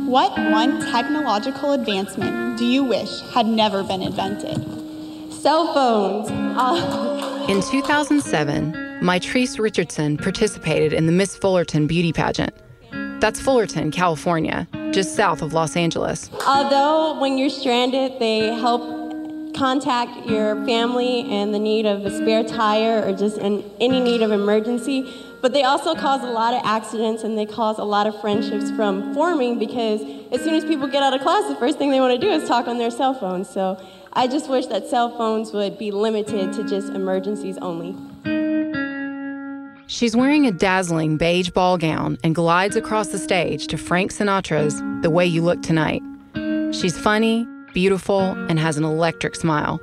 What one technological advancement do you wish had never been invented? Cell phones. In 2007, Mitrice Richardson participated in the Miss Fullerton beauty pageant. That's Fullerton, California, just south of Los Angeles. Although when you're stranded, they help contact your family in the need of a spare tire or just in any need of emergency. But they also cause a lot of accidents, and they cause a lot of friendships from forming, because as soon as people get out of class, the first thing they want to do is talk on their cell phones. So I just wish that cell phones would be limited to just emergencies only. She's wearing a dazzling beige ball gown and glides across the stage to Frank Sinatra's The Way You Look Tonight. She's funny, beautiful, and has an electric smile.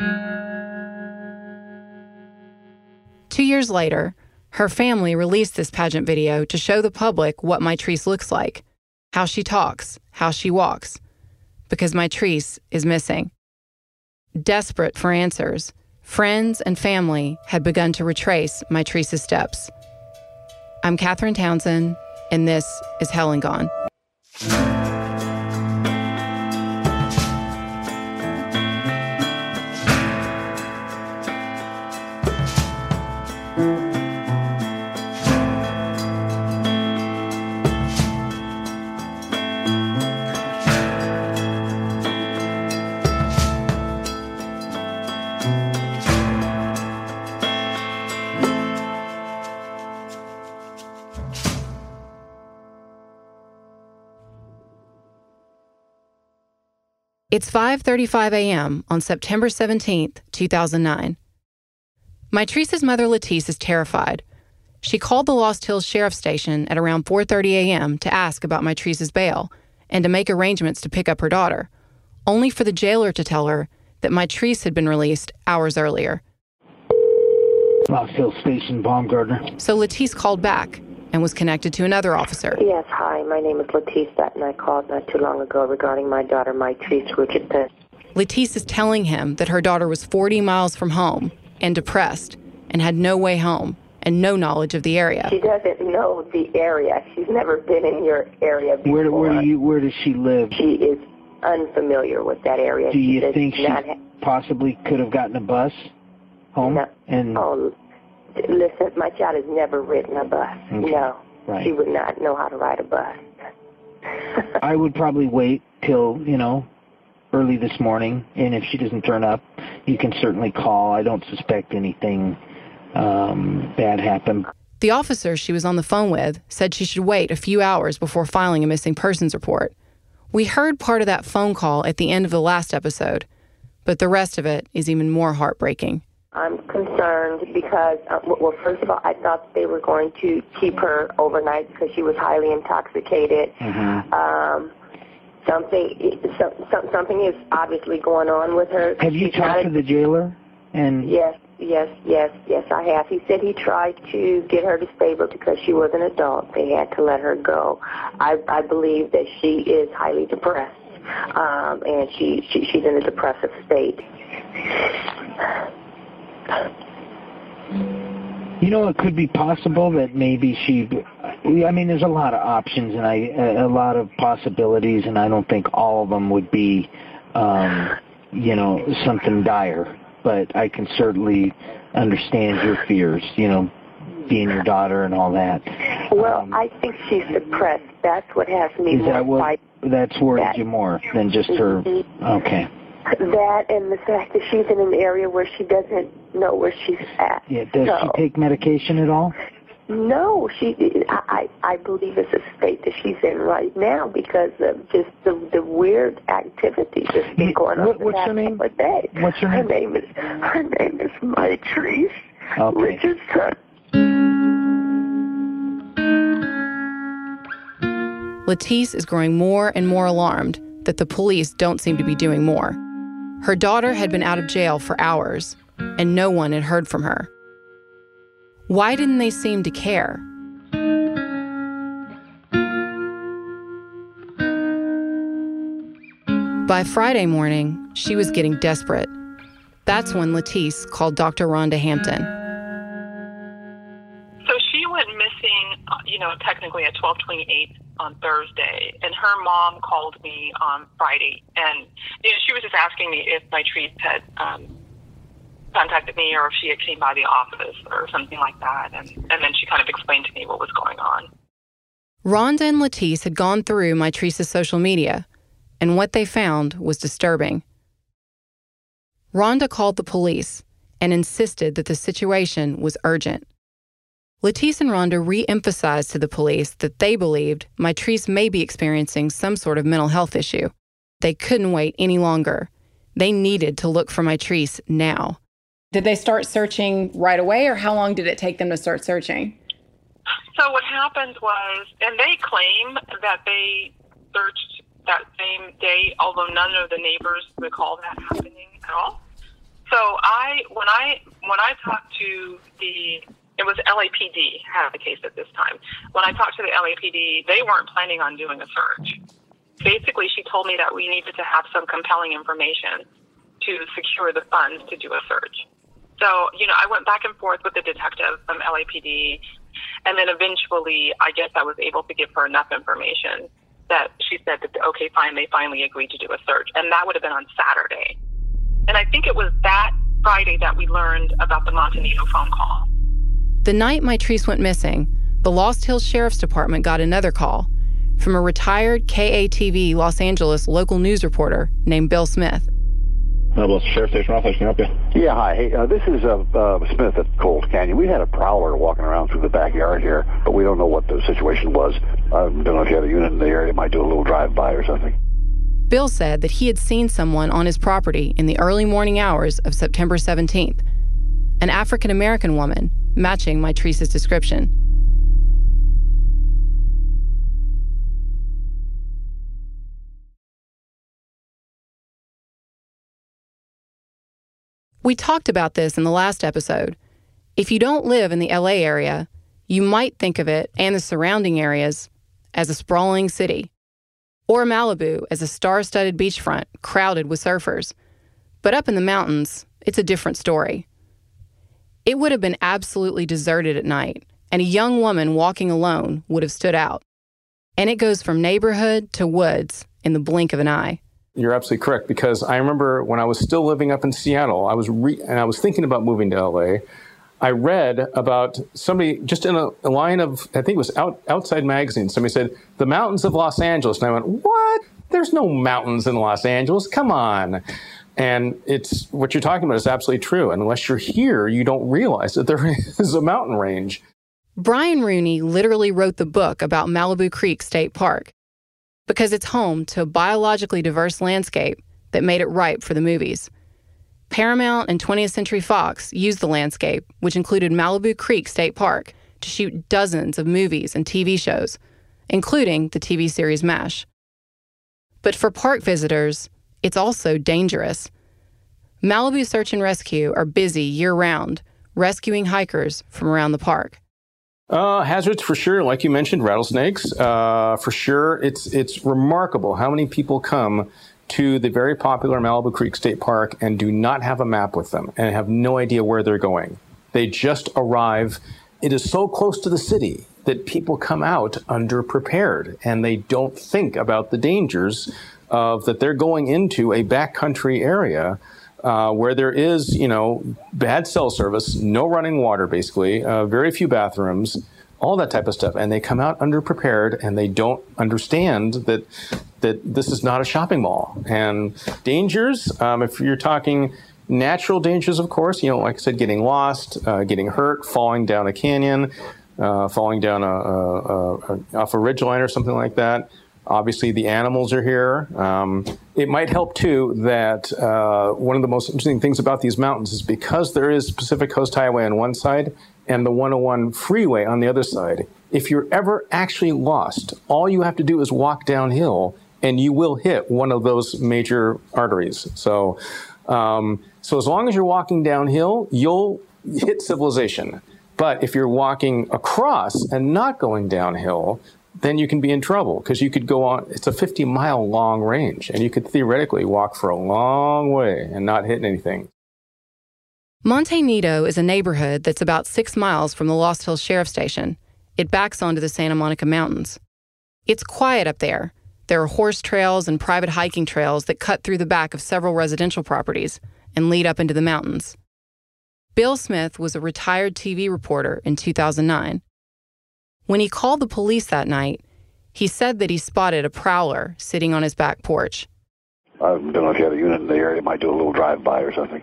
2 years later, her family released this pageant video to show the public what Mitrice looks like, how she talks, how she walks, because Mitrice is missing. Desperate for answers, friends and family had begun to retrace Mitrice's steps. I'm Katherine Townsend, and this is Helen Gone. It's 5:35 a.m. on September 17th, 2009. Mitrice's mother, Letice, is terrified. She called the Lost Hills Sheriff's Station at around 4:30 a.m. to ask about Mitrice's bail and to make arrangements to pick up her daughter, only for the jailer to tell her that Mitrice had been released hours earlier. Lost Hills Station, Baumgartner. So Letice called back and was connected to another officer. Yes, hi, my name is Letice Sutton. I called not too long ago regarding my daughter, Mitrice Richardson. Letice is telling him that her daughter was 40 miles from home and depressed and had no way home and no knowledge of the area. She doesn't know the area. She's never been in your area before. Where does she live? She is unfamiliar with that area. Do you think she possibly could have gotten a bus home? No. Listen, my child has never ridden a bus. Okay. No. Right. She would not know how to ride a bus. I would probably wait till, early this morning, and if she doesn't turn up, you can certainly call. I don't suspect anything bad happened. The officer she was on the phone with said she should wait a few hours before filing a missing persons report. We heard part of that phone call at the end of the last episode, but the rest of it is even more heartbreaking. I'm concerned because, first of all, I thought they were going to keep her overnight because she was highly intoxicated. Mm-hmm. Something is obviously going on with her. Have you talked to the jailer? Yes, I have. He said he tried to get her disabled because she was an adult. They had to let her go. I believe that she is highly depressed, and she's in a depressive state. It could be possible that maybe there's a lot of options and a lot of possibilities, and I don't think all of them would be, something dire. But I can certainly understand your fears, being your daughter and all that. Well, I think she's depressed. That's what has me more. That's worried you more than just her. Okay. That and the fact that she's in an area where she doesn't know where she's at. Yeah. Does she take medication at all? No, I believe it's a state that she's in right now because of just the weird activities that's been going on. What's her name? What's her name? Her name is Mitrice Richardson. Letice is growing more and more alarmed that the police don't seem to be doing more. Her daughter had been out of jail for hours, and no one had heard from her. Why didn't they seem to care? By Friday morning, she was getting desperate. That's when Letice called Dr. Rhonda Hampton. So she went missing, technically at 12:28 on Thursday, and her mom called me on Friday, and she was just asking me if Mitrice had contacted me or if she had came by the office or something like that, and then she kind of explained to me what was going on. Rhonda and Latice had gone through Mitrice's social media, and what they found was disturbing. Rhonda called the police and insisted that the situation was urgent. Latice and Rhonda re-emphasized to the police that they believed Mitrice may be experiencing some sort of mental health issue. They couldn't wait any longer. They needed to look for Mitrice now. Did they start searching right away, or how long did it take them to start searching? So what happened was, and they claim that they searched that same day, although none of the neighbors recall that happening at all. So when I talked to it was LAPD had the case at this time. When I talked to the LAPD, they weren't planning on doing a search. Basically, she told me that we needed to have some compelling information to secure the funds to do a search. So, I went back and forth with the detective from LAPD, and then eventually, I guess I was able to give her enough information that she said that, okay, fine, they finally agreed to do a search. And that would have been on Saturday. And I think it was that Friday that we learned about the Montanito phone call. The night Mitrice went missing, the Lost Hills Sheriff's Department got another call from a retired KATV Los Angeles local news reporter named Bill Smith. Los Sheriff Station office, can I help you? Yeah, hi. Hey, this is Smith at Cold Canyon. We had a prowler walking around through the backyard here, but we don't know what the situation was. I don't know if you had a unit in the area. It might do a little drive-by or something. Bill said that he had seen someone on his property in the early morning hours of September 17th, an African-American woman matching Mitrice's description. We talked about this in the last episode. If you don't live in the LA area, you might think of it and the surrounding areas as a sprawling city, or Malibu as a star-studded beachfront crowded with surfers. But up in the mountains, it's a different story. It would have been absolutely deserted at night, and a young woman walking alone would have stood out. And it goes from neighborhood to woods in the blink of an eye. You're absolutely correct, because I remember when I was still living up in Seattle, I was thinking about moving to LA. I read about somebody just in a line of, I think it was Outside Magazine, somebody said, the mountains of Los Angeles. And I went, what? There's no mountains in Los Angeles. Come on. And it's what you're talking about is absolutely true. Unless you're here, you don't realize that there is a mountain range. Brian Rooney literally wrote the book about Malibu Creek State Park because it's home to a biologically diverse landscape that made it ripe for the movies. Paramount and 20th Century Fox used the landscape, which included Malibu Creek State Park, to shoot dozens of movies and TV shows, including the TV series MASH. But for park visitors, it's also dangerous. Malibu Search and Rescue are busy year-round, rescuing hikers from around the park. Hazards for sure, like you mentioned, rattlesnakes. For sure, it's remarkable how many people come to the very popular Malibu Creek State Park and do not have a map with them and have no idea where they're going. They just arrive. It is so close to the city that people come out underprepared and they don't think about the dangers of that they're going into a backcountry area where there is, bad cell service, no running water, basically, very few bathrooms, all that type of stuff. And they come out underprepared and they don't understand that this is not a shopping mall. And dangers, if you're talking natural dangers, of course, like I said, getting lost, getting hurt, falling down a canyon, falling down off a ridgeline or something like that. Obviously, the animals are here. It might help, too, that one of the most interesting things about these mountains is because there is Pacific Coast Highway on one side and the 101 freeway on the other side, if you're ever actually lost, all you have to do is walk downhill and you will hit one of those major arteries. So as long as you're walking downhill, you'll hit civilization. But if you're walking across and not going downhill, then you can be in trouble because you could go on, it's a 50-mile long range, and you could theoretically walk for a long way and not hit anything. Montanito is a neighborhood that's about 6 miles from the Lost Hills Sheriff Station, it backs onto the Santa Monica Mountains. It's quiet up there. There are horse trails and private hiking trails that cut through the back of several residential properties and lead up into the mountains. Bill Smith was a retired TV reporter in 2009. When he called the police that night, he said that he spotted a prowler sitting on his back porch. I don't know if you had a unit in the area. It might do a little drive-by or something.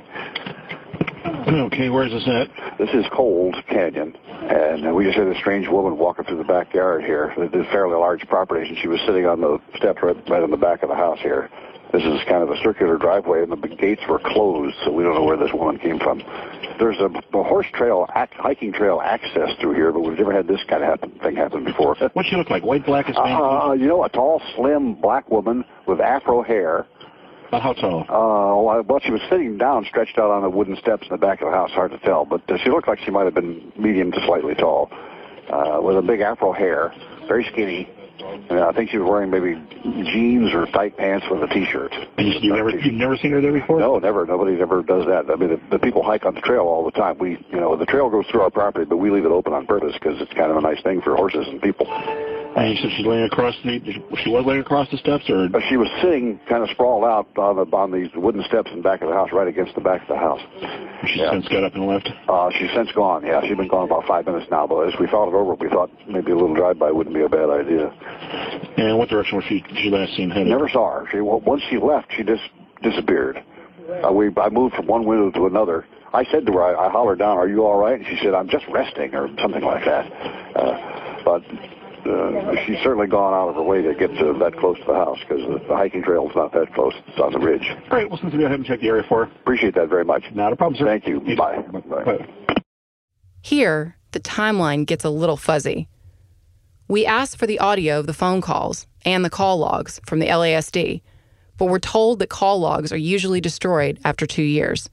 Okay, where's this at? This is Cold Canyon, and we just had a strange woman walking through the backyard here. It's a fairly large property, and she was sitting on the steps right on the back of the house here. This is kind of a circular driveway, and the gates were closed, so we don't know where this woman came from. There's a horse trail, hiking trail access through here, but we've never had this kind of thing happen before. What's she look like? White, black, Hispanic? A tall, slim, black woman with afro hair. About how tall? Well, she was sitting down, stretched out on the wooden steps in the back of the house. Hard to tell, but she looked like she might have been medium to slightly tall, with a big afro hair, very skinny. And I think she was wearing maybe jeans or tight pants with a T-shirt. And you've never seen her there before? No, never. Nobody ever does that. I mean, the people hike on the trail all the time. The trail goes through our property, but we leave it open on purpose because it's kind of a nice thing for horses and people. And you said she's laying across she was laying across the steps, or? She was sitting kind of sprawled out on these wooden steps in the back of the house, right against the back of the house. She's since got up and left? She's since gone, yeah. She's been gone about 5 minutes now, but as we thought it over, we thought maybe a little drive-by wouldn't be a bad idea. And what direction was she last seen headed? Never saw her. Once she left, she just disappeared. I moved from one window to another. I said to her, I hollered down, "Are you all right?" And she said, "I'm just resting," or something like that. But she's certainly gone out of her way to get to that close to the house because the hiking trail is not that close. It's on the ridge. All right, well, since we haven't checked the area for her. Appreciate that very much. Not a problem, sir. Thank you. Bye. Bye. Here, the timeline gets a little fuzzy. We asked for the audio of the phone calls and the call logs from the LASD, but we're told that call logs are usually destroyed after 2 years.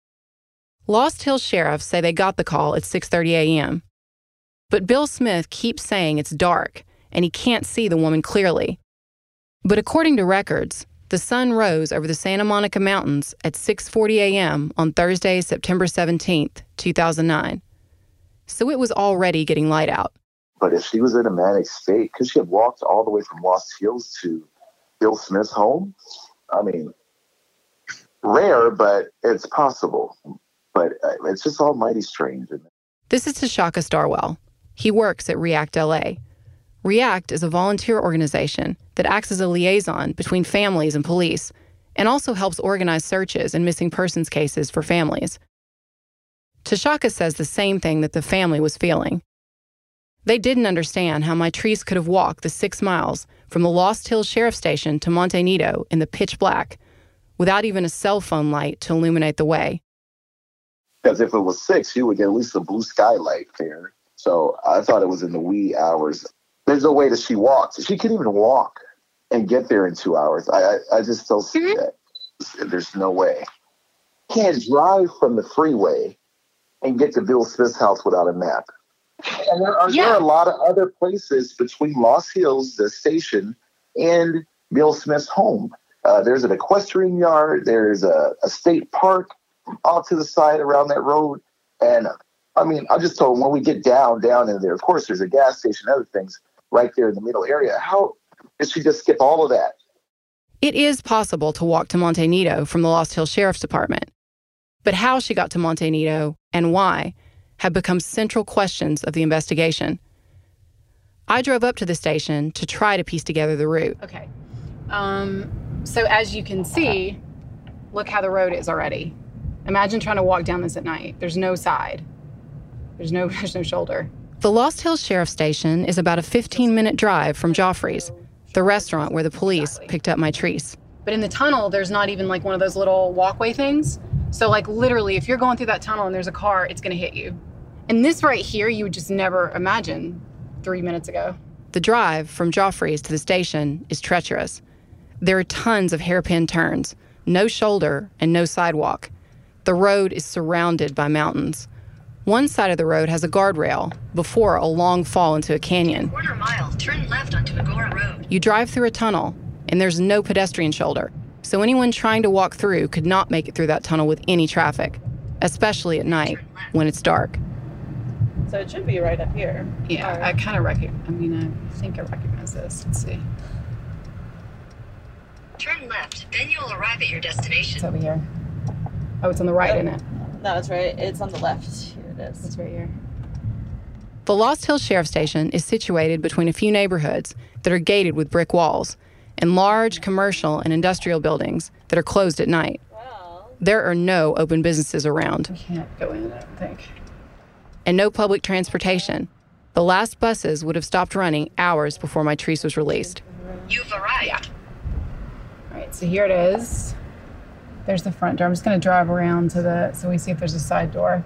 Lost Hills sheriffs say they got the call at 6:30 a.m., but Bill Smith keeps saying it's dark and he can't see the woman clearly. But according to records, the sun rose over the Santa Monica Mountains at 6:40 a.m. on Thursday, September 17th, 2009. So it was already getting light out. But if she was in a manic state, could she have walked all the way from Lost Hills to Bill Smith's home? I mean, rare, but it's possible. But it's just all mighty strange. This is Tashaka Starwell. He works at REACT LA. REACT is a volunteer organization that acts as a liaison between families and police and also helps organize searches and missing persons cases for families. Tashaka says the same thing that the family was feeling. They didn't understand how Mitrice could have walked the 6 miles from the Lost Hills Sheriff Station to Monte Nido in the pitch black without even a cell phone light to illuminate the way. Because if it was 6, you would get at least a blue skylight there. So I thought it was in the wee hours. There's no way that she walked. She couldn't even walk and get there in 2 hours. I just don't see that. There's no way. You can't drive from the freeway and get to Bill Smith's house without a map. And there are a lot of other places between Lost Hills, the station, and Bill Smith's home. There's an equestrian yard. There's a state park off to the side around that road. And, I mean, I just told him when we get down in there, of course, there's a gas station and other things right there in the middle area. How did she just skip all of that? It is possible to walk to Monte Nido from the Lost Hills Sheriff's Department. But how she got to Monte Nido and why have become central questions of the investigation. I drove up to the station to try to piece together the route. Okay. So as you can see, look how the road is already. Imagine trying to walk down this at night. There's no side. There's no shoulder. The Lost Hills Sheriff Station is about a 15-minute drive from Joffrey's, the restaurant where the police picked up Mitrice. But in the tunnel, there's not even like one of those little walkway things. So like literally, if you're going through that tunnel and there's a car, it's gonna hit you. And this right here, you would just never imagine 3 minutes ago. The drive from Joffrey's to the station is treacherous. There are tons of hairpin turns, no shoulder, and no sidewalk. The road is surrounded by mountains. One side of the road has a guardrail before a long fall into a canyon. Quarter mile, turn left onto Agora Road. You drive through a tunnel, and there's no pedestrian shoulder, so anyone trying to walk through could not make it through that tunnel with any traffic, especially at night when it's dark. So it should be right up here. Yeah, I kind of I think I recognize this. Let's see. Turn left, then you'll arrive at your destination. It's over here. Oh, it's on the right, isn't it? No, it's right. It's on the left. Here it is. It's right here. The Lost Hills Sheriff Station is situated between a few neighborhoods that are gated with brick walls and large commercial and industrial buildings that are closed at night. Wow. There are no open businesses around. We can't go in, I don't think. And no public transportation. The last buses would have stopped running hours before Mitrice was released. You've arrived. Yeah. All right, so here it is. There's the front door. I'm just going to drive around so we see if there's a side door.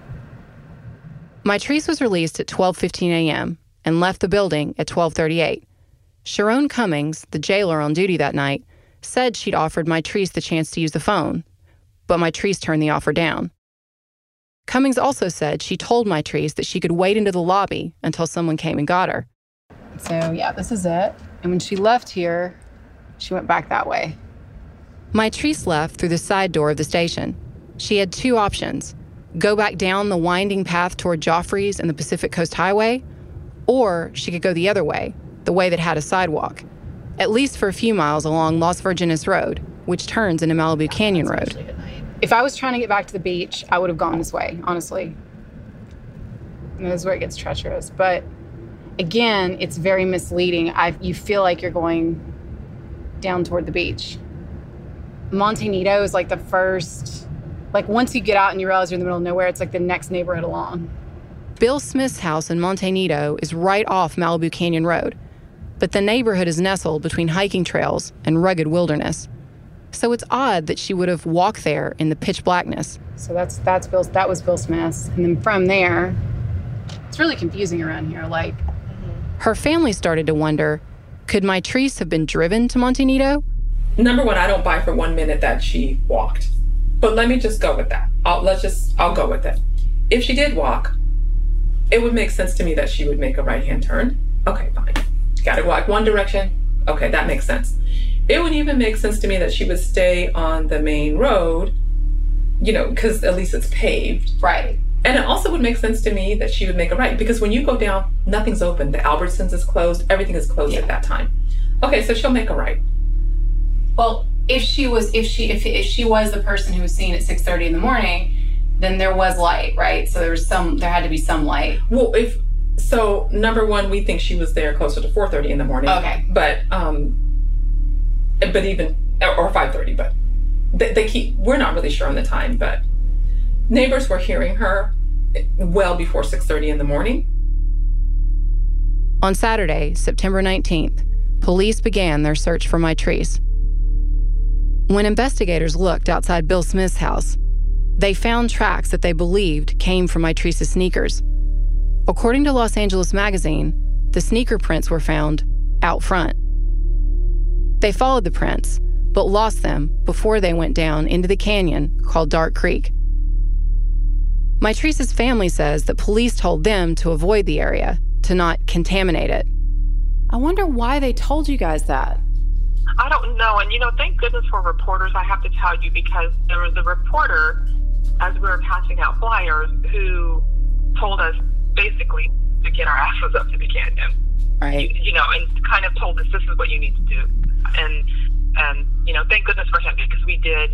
Mitrice was released at 12:15 a.m. and left the building at 12:38. Sharon Cummings, the jailer on duty that night, said she'd offered Mitrice the chance to use the phone, but Mitrice turned the offer down. Cummings also said she told Mitrice that she could wait into the lobby until someone came and got her. So, yeah, this is it. And when she left here, she went back that way. Mitrice left through the side door of the station. She had two options: go back down the winding path toward Joffrey's and the Pacific Coast Highway, or she could go the other way, the way that had a sidewalk, at least for a few miles along Las Virgenes Road, which turns into Malibu Canyon Road. If I was trying to get back to the beach, I would have gone this way, honestly. And this is where it gets treacherous. But again, it's very misleading. You feel like you're going down toward the beach. Monte Nido is like the first, like once you get out and you realize you're in the middle of nowhere, it's like the next neighborhood along. Bill Smith's house in Monte Nido is right off Malibu Canyon Road, but the neighborhood is nestled between hiking trails and rugged wilderness. So it's odd that she would have walked there in the pitch blackness. So that was Bill Smith's. And then from there, it's really confusing around here. Her family started to wonder, could Mitrice have been driven to Monte Nido? Number one, I don't buy for 1 minute that she walked. But let me just go with that. I'll go with it. If she did walk, it would make sense to me that she would make a right-hand turn. Okay, fine. Gotta walk one direction. Okay, that makes sense. It would even make sense to me that she would stay on the main road, because at least it's paved. Right. And it also would make sense to me that she would make a right, because when you go down, nothing's open. The Albertsons is closed. Everything is closed at that time. Okay, so she'll make a right. Well, if she was the person who was seen at 6:30 in the morning, then there was light, right? So there had to be some light. Well, so number one, we think she was there closer to 4:30 in the morning. Okay. But even, or 5:30, but we're not really sure on the time, but neighbors were hearing her well before 6:30 in the morning. On Saturday, September 19th, police began their search for Mitrice. When investigators looked outside Bill Smith's house, they found tracks that they believed came from Mitrice's sneakers. According to Los Angeles Magazine, the sneaker prints were found out front. They followed the prints, but lost them before they went down into the canyon called Dark Creek. Mitrice's family says that police told them to avoid the area, to not contaminate it. I wonder why they told you guys that. I don't know. And, thank goodness for reporters, I have to tell you, because there was a reporter, as we were passing out flyers, who told us basically to get our asses up to the canyon. Right. And kind of told us this is what you need to do. And thank goodness for him, because we did.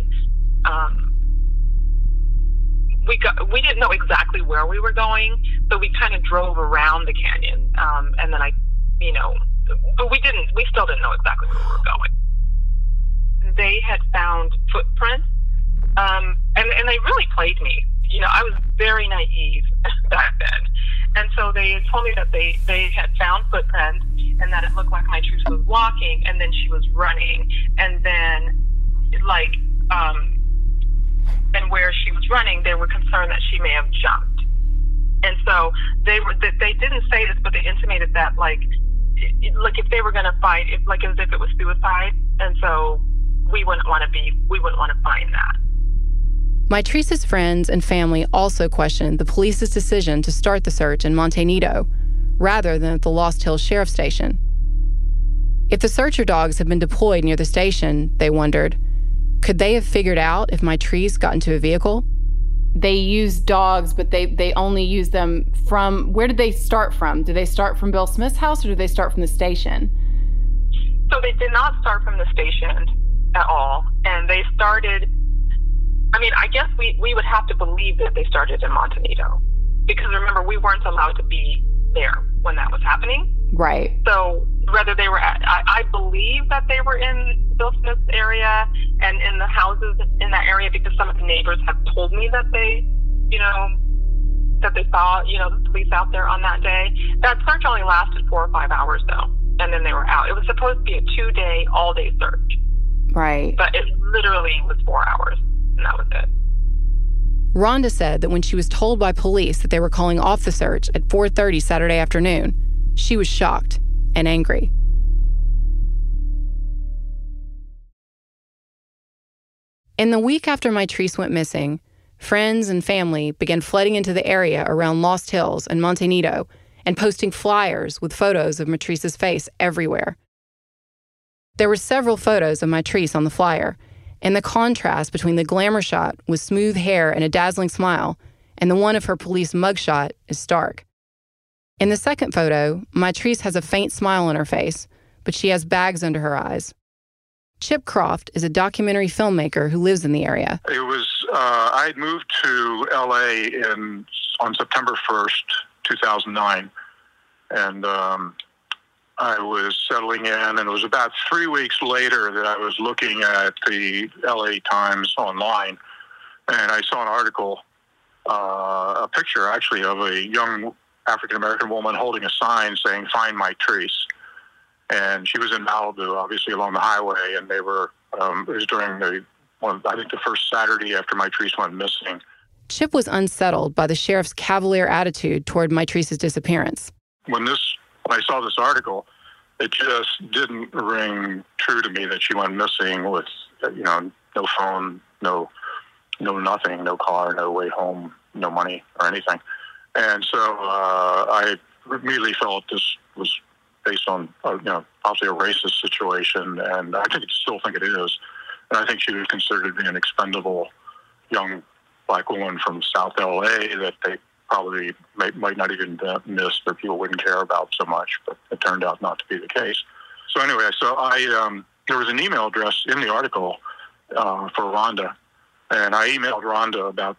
We didn't know exactly where we were going, but we kind of drove around the canyon. And then but we still didn't know exactly where we were going. They had found footprints, and they really played me. I was very naive back then. And so they told me that they had found footprints and that it looked like Mitrice was walking and then she was running. And then, and where she was running, they were concerned that she may have jumped. And so they didn't say this, but they intimated that, if they were going to fight, as if it was suicide. And so we wouldn't want to find that. Mitrice's friends and family also questioned the police's decision to start the search in Monte Nido, rather than at the Lost Hills Sheriff Station. If the searcher dogs had been deployed near the station, they wondered, could they have figured out if Mitrice got into a vehicle? they use dogs, but they only use them from, where did they start from? Do they start from Bill Smith's house, or do they start from the station? So they did not start from the station at all. And they started, I mean, I guess we would have to believe that they started in Montanito. Because remember, we weren't allowed to be there when that was happening. Right. So whether they were I believe that they were in Bill Smith's area and in the houses in that area, because some of the neighbors have told me that they, that they saw, the police out there on that day. That search only lasted 4 or 5 hours though. And then they were out. It was supposed to be a 2-day, all-day search. Right. But it literally was 4 hours, and that was it. Rhonda said that when she was told by police that they were calling off the search at 4:30 Saturday afternoon, she was shocked and angry. In the week after Mitrice went missing, friends and family began flooding into the area around Lost Hills and Montanito and posting flyers with photos of Mitrice's face everywhere. There were several photos of Mitrice on the flyer, and the contrast between the glamour shot with smooth hair and a dazzling smile and the one of her police mugshot is stark. In the second photo, Mitrice has a faint smile on her face, but she has bags under her eyes. Chip Croft is a documentary filmmaker who lives in the area. It was, I had moved to LA on September 1st, 2009, and I was settling in, and it was about 3 weeks later that I was looking at the LA Times online, and I saw an article, a picture actually of a young African-American woman holding a sign saying, "Find Mitrice." And she was in Malibu, obviously along the highway, and they were, it was during the first Saturday after Mitrice went missing. Chip was unsettled by the sheriff's cavalier attitude toward Mitrice's disappearance. When I saw this article, it just didn't ring true to me that she went missing with, no phone, no nothing, no car, no way home, no money or anything. And so I immediately felt this was based on, possibly a racist situation, and I still think it is. And I think she was considered to be an expendable young black woman from South LA that they probably might not even miss, or people wouldn't care about so much, but it turned out not to be the case. So anyway, there was an email address in the article for Rhonda, and I emailed Rhonda about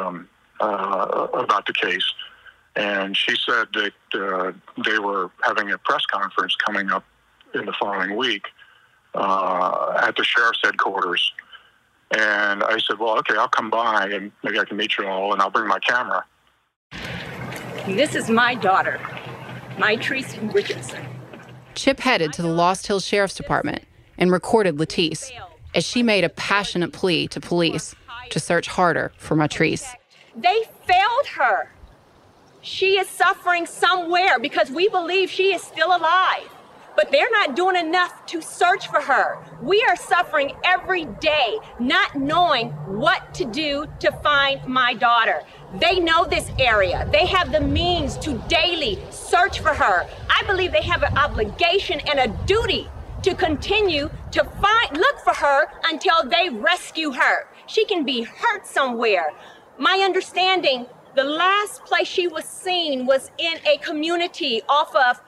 the case, and she said that they were having a press conference coming up in the following week at the sheriff's headquarters. And I said, well, okay, I'll come by and maybe I can meet you all, and I'll bring my camera. This is my daughter, Mitrice Richardson. Chip headed to the Lost Hills Sheriff's Department and recorded Latice as she made a passionate plea to police to search harder for Mitrice. They failed her. She is suffering somewhere because we believe she is still alive. But they're not doing enough to search for her. We are suffering every day, not knowing what to do to find my daughter. They know this area. They have the means to daily search for her. I believe they have an obligation and a duty to continue to look for her until they rescue her. She can be hurt somewhere. My understanding, the last place she was seen was in a community off of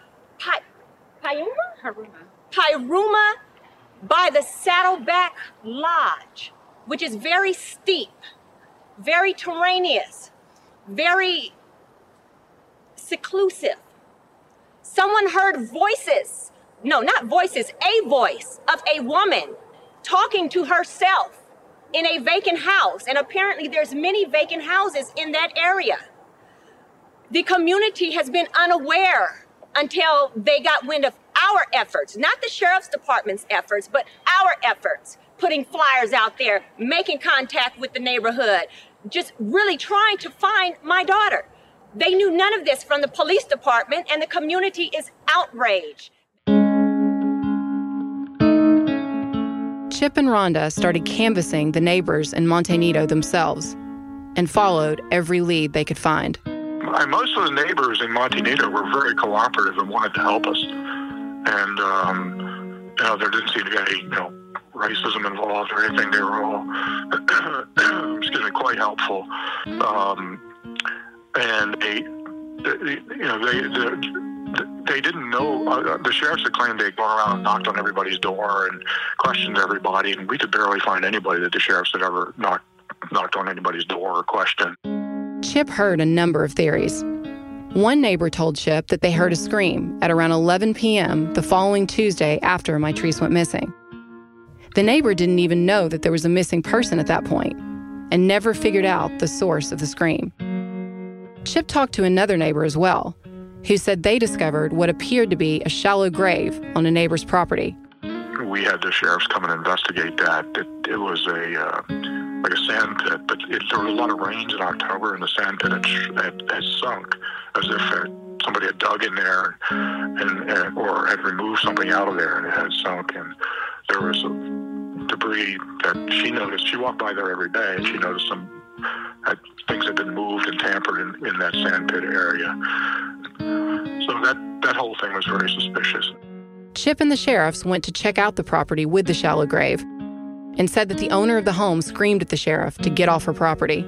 Pyaruma by the Saddleback Lodge, which is very steep, very terraneous, very seclusive. Someone heard voices, no, not voices, a voice of a woman talking to herself in a vacant house. And apparently there's many vacant houses in that area. The community has been unaware until they got wind of our efforts, not the sheriff's department's efforts, but our efforts, putting flyers out there, making contact with the neighborhood, just really trying to find my daughter. They knew none of this from the police department, and the community is outraged. Chip and Rhonda started canvassing the neighbors in Montanito themselves and followed every lead they could find. Most of the neighbors in Montanito were very cooperative and wanted to help us. And, there didn't seem to be any, racism involved or anything. They were all quite helpful. And they didn't know. The sheriffs had claimed they'd gone around and knocked on everybody's door and questioned everybody, and we could barely find anybody that the sheriffs had ever knocked on anybody's door or questioned. Chip heard a number of theories. One neighbor told Chip that they heard a scream at around 11 p.m. the following Tuesday after Mitrice went missing. The neighbor didn't even know that there was a missing person at that point and never figured out the source of the scream. Chip talked to another neighbor as well, who said they discovered what appeared to be a shallow grave on a neighbor's property. We had the sheriffs come and investigate that. It was like a sand pit, but there were a lot of rains in October, and the sand pit had sunk as if somebody had dug in there or had removed something out of there, and it had sunk. And there was some debris that she noticed. She walked by there every day, and she noticed things had been moved and tampered in that sand pit area. So that whole thing was very suspicious. Chip and the sheriffs went to check out the property with the shallow grave and said that the owner of the home screamed at the sheriff to get off her property.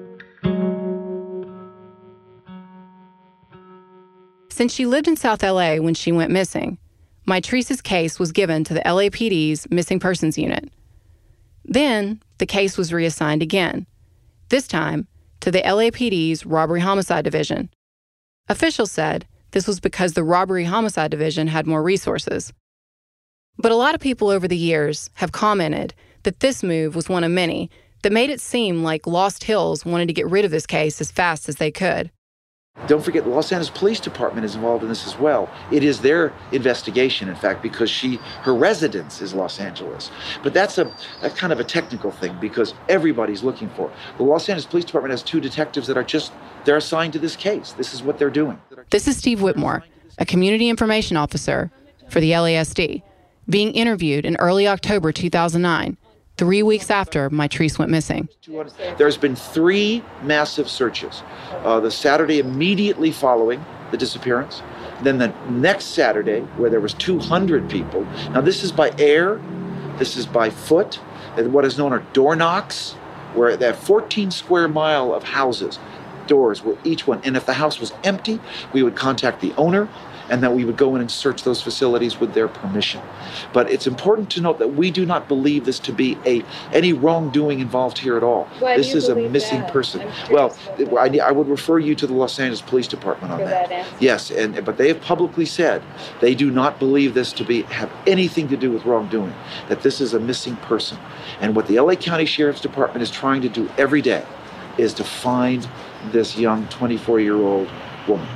Since she lived in South LA when she went missing, Mitrice's case was given to the LAPD's Missing Persons Unit. Then, the case was reassigned again, this time to the LAPD's Robbery Homicide Division. Officials said this was because the Robbery Homicide Division had more resources. But a lot of people over the years have commented that this move was one of many that made it seem like Lost Hills wanted to get rid of this case as fast as they could. Don't forget, the Los Angeles Police Department is involved in this as well. It is their investigation, in fact, because her residence is Los Angeles. But that's kind of a technical thing because everybody's looking for it. The Los Angeles Police Department has 2 detectives that they're assigned to this case. This is what they're doing. This is Steve Whitmore, a community information officer for the LASD, being interviewed in early October 2009, 3 weeks after Mitrice went missing. There's been 3 massive searches. The Saturday immediately following the disappearance, then the next Saturday where there was 200 people. Now this is by air, this is by foot, and what is known as door knocks, where that 14 square mile of houses, doors were each one. And if the house was empty, we would contact the owner, and then we would go in and search those facilities with their permission. But it's important to note that we do not believe this to be any wrongdoing involved here at all. This is a missing person. Well, I would refer you to the Los Angeles Police Department on that. Yes, but they have publicly said they do not believe this to have anything to do with wrongdoing, that this is a missing person. And what the LA County Sheriff's Department is trying to do every day is to find this young 24-year-old woman.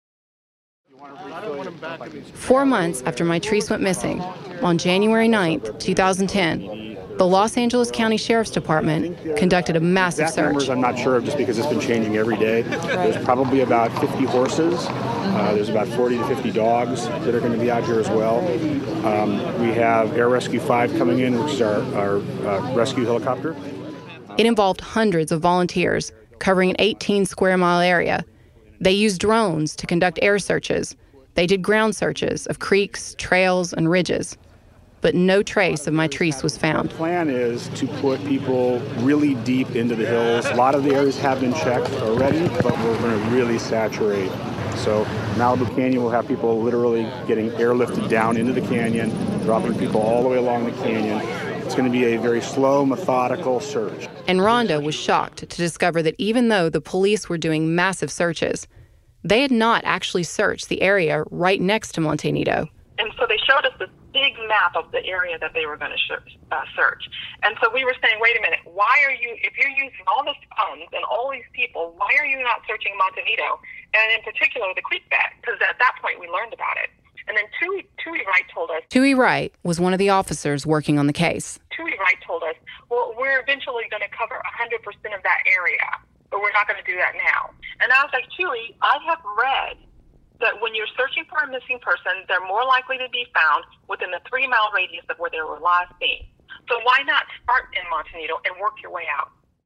4 months after Mitrice went missing, on January 9th, 2010, the Los Angeles County Sheriff's Department conducted a massive Exact search. numbers I'm not sure of just because it's been changing every day. There's probably about 50 horses. There's about 40 to 50 dogs that are going to be out here as well. We have Air Rescue 5 coming in, which is our rescue helicopter. It involved hundreds of volunteers covering an 18-square-mile area. They used drones to conduct air searches. They did ground searches of creeks, trails, and ridges. But no trace of Mitrice was found. The plan is to put people really deep into the hills. A lot of the areas have been checked already, but we're going to really saturate. So Malibu Canyon will have people literally getting airlifted down into the canyon, dropping people all the way along the canyon. It's going to be a very slow, methodical search. And Rhonda was shocked to discover that even though the police were doing massive searches, they had not actually searched the area right next to Monte Nido. And so they showed us this big map of the area that they were going to search. And so we were saying, wait a minute, if you're using all this funds and all these people, why are you not searching Monte Nido? And in particular, the creek bed, because at that point we learned about it. And then Tui Wright told us. Tui Wright was one of the officers working on the case. Tui Wright told us, well, we're eventually going to cover 100% of that area, but we're not going to do that now. And I was like, Tui, I have read that when you're searching for a missing person, they're more likely to be found within the 3-mile radius of where they were last seen. So why not start in Monte Nido and work your way out?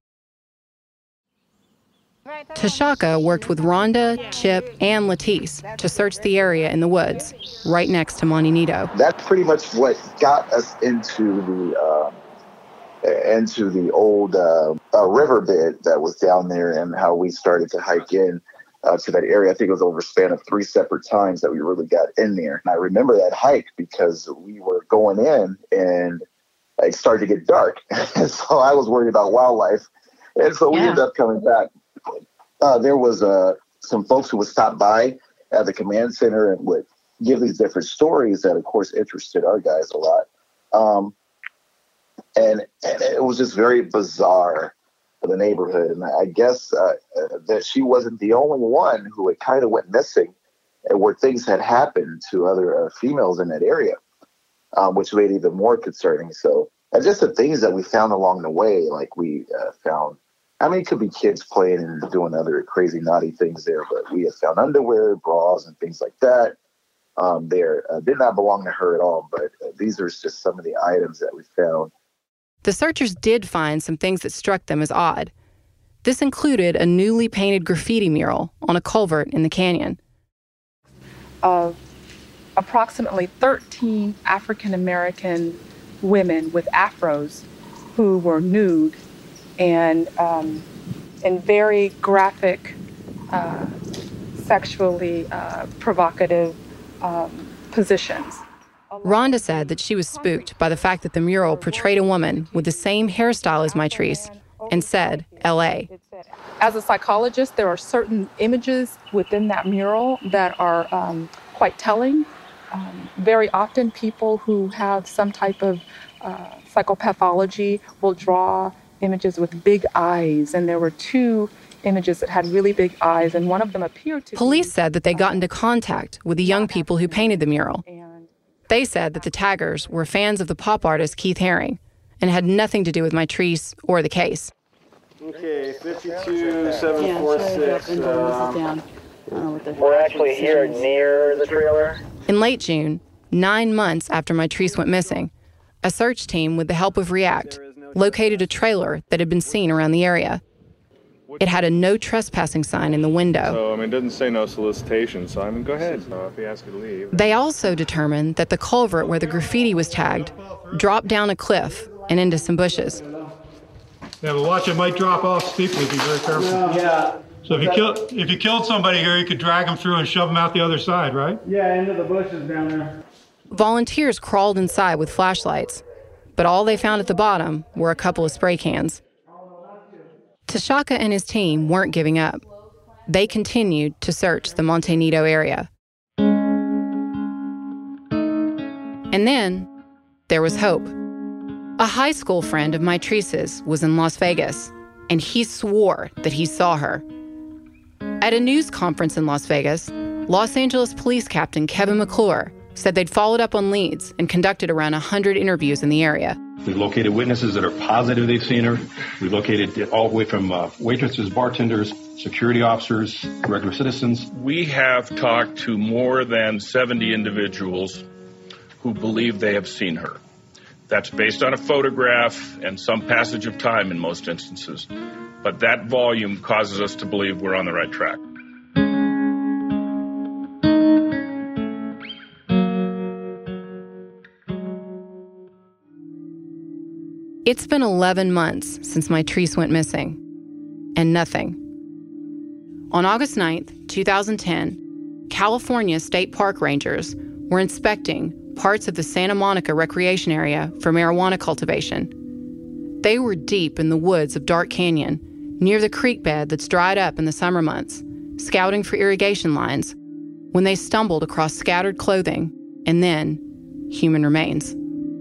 Tashaka worked with Rhonda, Chip, and Latisse to search the area in the woods, right next to Monte Nido. That's pretty much what got us into into the old riverbed that was down there, and how we started to hike in to that area. I think it was over a span of 3 separate times that we really got in there. And I remember that hike because we were going in and it started to get dark. So I was worried about wildlife. And so we ended up coming back. There was some folks who would stop by at the command center and would give these different stories that, of course, interested our guys a lot. And it was just very bizarre for the neighborhood. And I guess that she wasn't the only one who had kind of went missing, and where things had happened to other females in that area, which made it even more concerning. So just the things that we found along the way, like we found, I mean, it could be kids playing and doing other crazy, naughty things there, but we have found underwear, bras, and things like that. There did not belong to her at all, but these are just some of the items that we found. The searchers did find some things that struck them as odd. This included a newly painted graffiti mural on a culvert in the canyon. Approximately 13 African-American women with afros who were nude and in very graphic, sexually provocative positions. Rhonda said that she was spooked by the fact that the mural portrayed a woman with the same hairstyle as Mitrice and said L.A. As a psychologist, there are certain images within that mural that are quite telling. Very often people who have some type of psychopathology will draw images with big eyes, and there were 2 images that had really big eyes, and one of them appeared to Police said that they got into contact with the young people who painted the mural. They said that the taggers were fans of the pop artist Keith Haring and had nothing to do with Mitrice or the case. Okay, 52746. We're actually here near the trailer. In late June, 9 months after Mitrice went missing, a search team with the help of REACT located a trailer that had been seen around the area. It had a no trespassing sign in the window. So, it doesn't say no solicitation, so, go ahead. If he asks you to leave. They also determined that the culvert where the graffiti was tagged dropped down a cliff and into some bushes. Yeah, but watch, it might drop off steeply. Be very careful. Yeah. So if you killed somebody here, you could drag them through and shove them out the other side, right? Yeah, into the bushes down there. Volunteers crawled inside with flashlights, but all they found at the bottom were a couple of spray cans. Tashaka and his team weren't giving up. They continued to search the Monte Nido area. And then there was hope. A high school friend of Mitrice's was in Las Vegas, and he swore that he saw her. At a news conference in Las Vegas, Los Angeles Police Captain Kevin McClure said they'd followed up on leads and conducted around 100 interviews in the area. We've located witnesses that are positive they've seen her. We've located all the way from waitresses, bartenders, security officers, regular citizens. We have talked to more than 70 individuals who believe they have seen her. That's based on a photograph and some passage of time in most instances. But that volume causes us to believe we're on the right track. It's been 11 months since Mitrice went missing, and nothing. On August 9th, 2010, California State Park Rangers were inspecting parts of the Santa Monica Recreation Area for marijuana cultivation. They were deep in the woods of Dark Canyon, near the creek bed that's dried up in the summer months, scouting for irrigation lines, when they stumbled across scattered clothing and then human remains.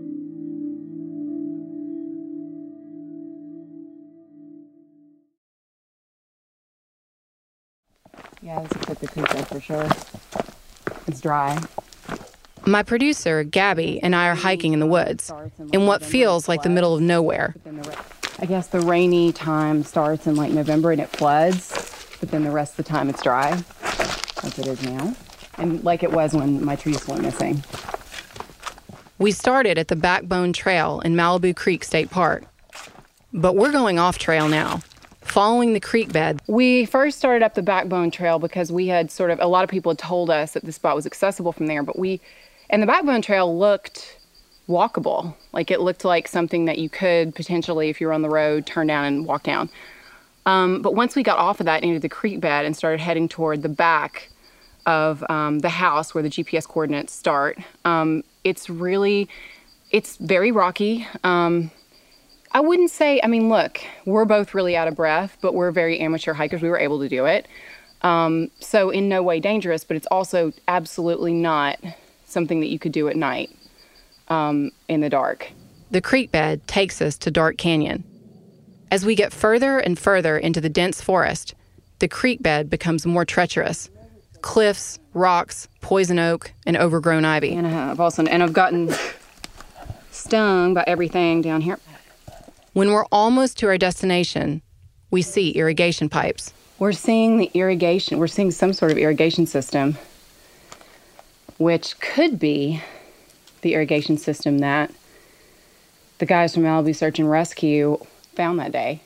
Yeah, this looks like the creek bed for sure. It's dry. My producer, Gabby, and I are hiking in the woods, in what feels like the middle of nowhere. I guess the rainy time starts in like November and it floods, but then the rest of the time it's dry, like it is now, and like it was when Mitrice went missing. We started at the Backbone Trail in Malibu Creek State Park, but we're going off trail now, following the creek bed. We first started up the Backbone Trail because we had a lot of people had told us that the spot was accessible from there, and the Backbone Trail looked walkable. Like it looked like something that you could potentially, if you were on the road, turn down and walk down. But once we got off of that into the creek bed and started heading toward the back of the house where the GPS coordinates start, it's very rocky. I wouldn't say, I mean, look, we're both really out of breath, but we're very amateur hikers. We were able to do it. So in no way dangerous, but it's also absolutely not something that you could do at night in the dark. The creek bed takes us to Dark Canyon. As we get further and further into the dense forest, the creek bed becomes more treacherous. Cliffs, rocks, poison oak, and overgrown ivy. And I've gotten stung by everything down here. When we're almost to our destination, we see irrigation pipes. We're seeing some sort of irrigation system, which could be the irrigation system that the guys from Malibu Search and Rescue found that day.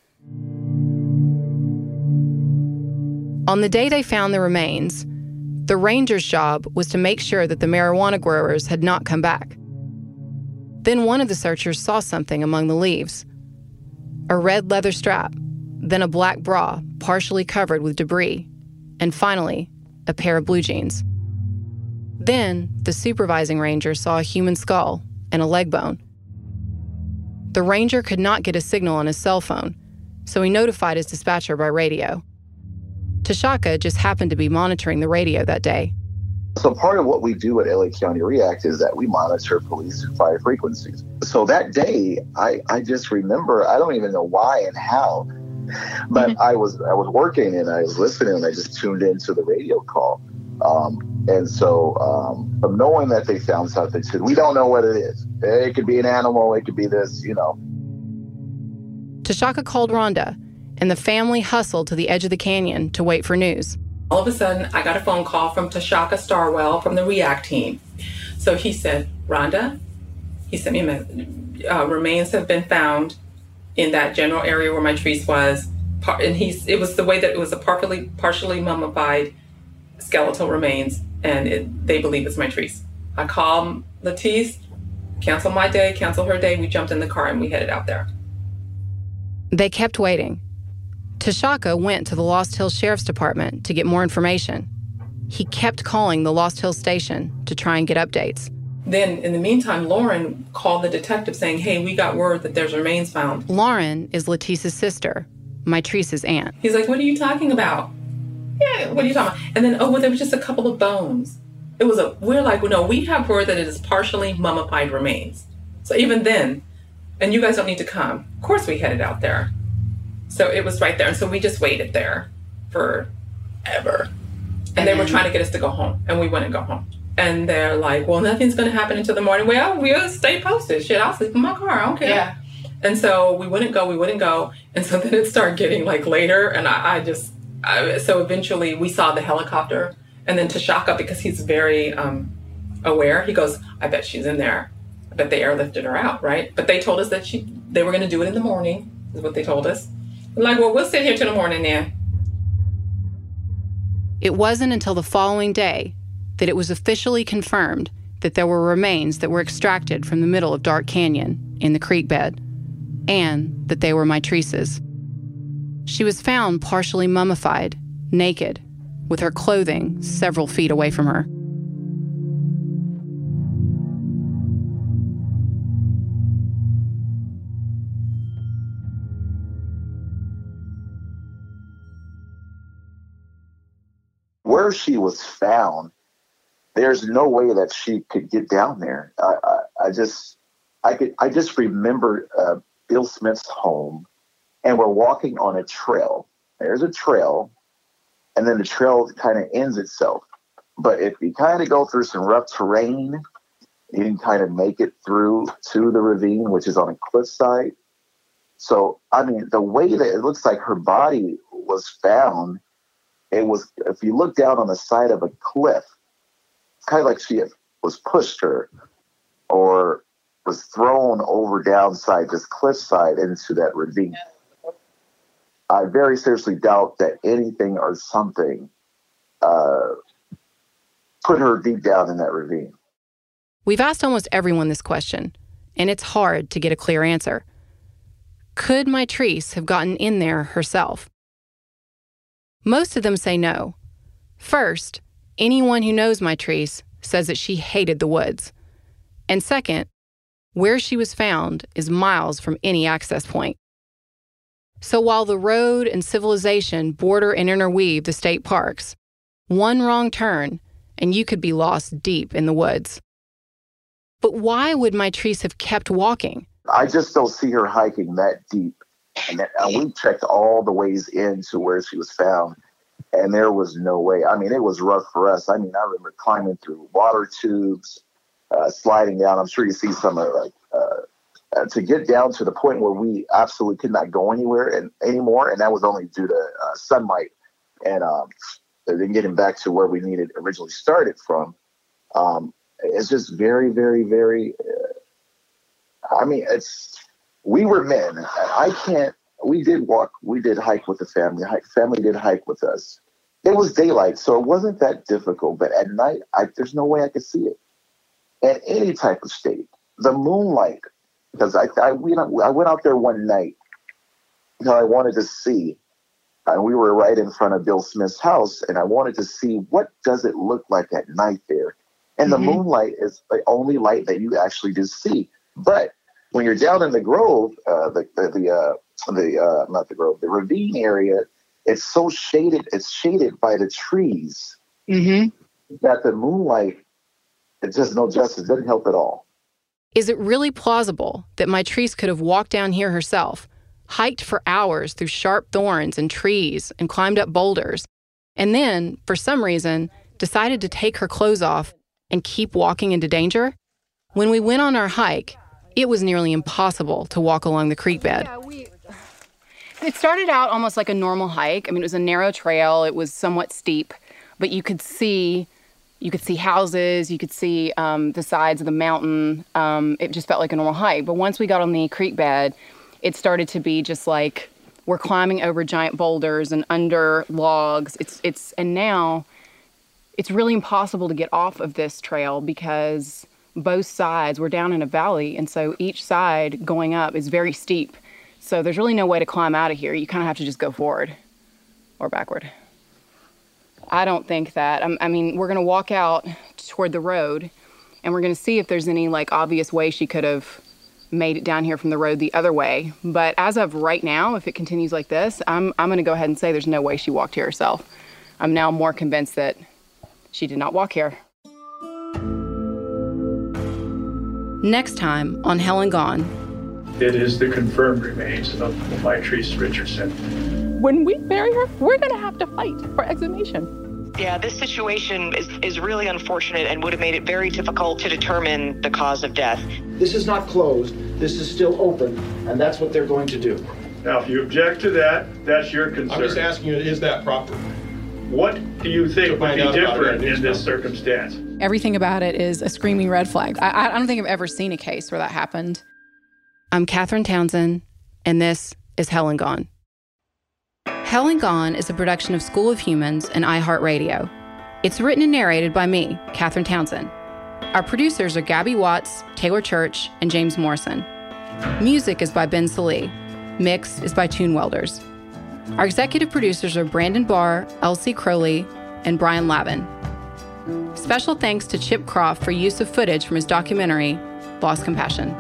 On the day they found the remains, the ranger's job was to make sure that the marijuana growers had not come back. Then one of the searchers saw something among the leaves. A red leather strap, then a black bra partially covered with debris, and finally, a pair of blue jeans. Then, the supervising ranger saw a human skull and a leg bone. The ranger could not get a signal on his cell phone, so he notified his dispatcher by radio. Tashaka just happened to be monitoring the radio that day. So part of what we do at LA County React is that we monitor police and fire frequencies. So that day, I just remember, I don't even know why and how, but I was working and I was listening and I just tuned into the radio call. And so from knowing that they found something, said, we don't know what it is. It could be an animal, it could be this, you know. Tashaka called Rhonda, and the family hustled to the edge of the canyon to wait for news. All of a sudden, I got a phone call from Tashaka Starwell from the REACT team. So he said, Rhonda, he sent me a message. Remains have been found in that general area where my trees was. And it was the way that it was a partially mummified skeletal remains, and they believe it's my trees. I called Latisse, canceled my day, canceled her day. We jumped in the car and we headed out there. They kept waiting. Tashaka went to the Lost Hills Sheriff's Department to get more information. He kept calling the Lost Hills station to try and get updates. Then, in the meantime, Lauren called the detective saying, hey, we got word that there's remains found. Lauren is Latisse's sister, Mitrice's aunt. He's like, what are you talking about? Yeah, what are you talking about? And then, well, there was just a couple of bones. We're like, well, no, we have word that it is partially mummified remains. So even then, and you guys don't need to come. Of course we headed out there. So it was right there. And so we just waited there forever. And they were trying to get us to go home. And we wouldn't go home. And they're like, well, nothing's going to happen until the morning. Well, we'll stay posted. Shit, I'll sleep in my car. I don't care. Yeah. And so we wouldn't go. And so then it started getting like later. And so eventually we saw the helicopter. And then Tashaka, because he's very aware, he goes, I bet she's in there. I bet they airlifted her out, right? But they told us that they were going to do it in the morning, is what they told us. We're like, well, we'll sit here till the morning then. It wasn't until the following day that it was officially confirmed that there were remains that were extracted from the middle of Dark Canyon in the creek bed, and that they were Mitrice's. She was found partially mummified, naked, with her clothing several feet away from her. Where she was found, there's no way that she could get down there. I just remember Bill Smith's home, and we're walking on a trail. There's a trail, and then the trail kind of ends itself. But if you kind of go through some rough terrain, you can kind of make it through to the ravine, which is on a cliffside. So, I mean, the way that it looks like her body was found, it was, if you look down on the side of a cliff, it's kind of like she was pushed her or was thrown over downside this cliffside into that ravine. I very seriously doubt that anything or something put her deep down in that ravine. We've asked almost everyone this question, and it's hard to get a clear answer. Could Mitrice have gotten in there herself? Most of them say no. First, anyone who knows Mitrice says that she hated the woods. And second, where she was found is miles from any access point. So while the road and civilization border and interweave the state parks, one wrong turn and you could be lost deep in the woods. But why would Mitrice have kept walking? I just don't see her hiking that deep. And we checked all the ways into where she was found, and there was no way. I mean, it was rough for us. I mean, I remember climbing through water tubes, sliding down. I'm sure you see some of to get down to the point where we absolutely could not go anywhere anymore, and that was only due to sunlight and then getting back to where we needed originally started from. It's just very, very, very. We were men. We did walk. We did hike with the family. Family did hike with us. It was daylight, so it wasn't that difficult. But at night, there's no way I could see it. At any type of state, the moonlight. Because I went out there one night because I wanted to see. And we were right in front of Bill Smith's house, and I wanted to see what does it look like at night there. And the moonlight is the only light that you actually just see. But when you're down in the grove, the ravine area, it's so shaded. It's shaded by the trees that the moonlight, it does no justice. It doesn't help at all. Is it really plausible that Mitrice could have walked down here herself, hiked for hours through sharp thorns and trees, and climbed up boulders, and then, for some reason, decided to take her clothes off and keep walking into danger? When we went on our hike, it was nearly impossible to walk along the creek bed. It started out almost like a normal hike. I mean, it was a narrow trail. It was somewhat steep, but you could see houses. You could see the sides of the mountain. It just felt like a normal hike. But once we got on the creek bed, it started to be just like we're climbing over giant boulders and under logs. And now it's really impossible to get off of this trail because both sides, we're down in a valley, and so each side going up is very steep. So there's really no way to climb out of here. You kind of have to just go forward or backward. I don't think that. I mean, we're going to walk out toward the road, and we're going to see if there's any obvious way she could have made it down here from the road the other way. But as of right now, if it continues like this, I'm going to go ahead and say there's no way she walked here herself. I'm now more convinced that she did not walk here. Next time on Helen Gone. It is the confirmed remains of Mitrice Richardson. When we bury her, we're going to have to fight for exhumation. Yeah, this situation is really unfortunate and would have made it very difficult to determine the cause of death. This is not closed. This is still open, and that's what they're going to do. Now, if you object to that, that's your concern. I'm just asking you, is that proper? What do you think would be different in this circumstance? Everything about it is a screaming red flag. I don't think I've ever seen a case where that happened. I'm Catherine Townsend, and this is Helen Gone. Helen Gone is a production of School of Humans and iHeartRadio. It's written and narrated by me, Catherine Townsend. Our producers are Gabby Watts, Taylor Church, and James Morrison. Music is by Ben Salee. Mix is by Tune Welders. Our executive producers are Brandon Barr, Elsie Crowley, and Brian Lavin. Special thanks to Chip Croft for use of footage from his documentary, Lost Compassion.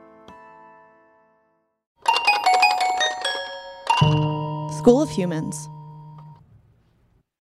School of Humans.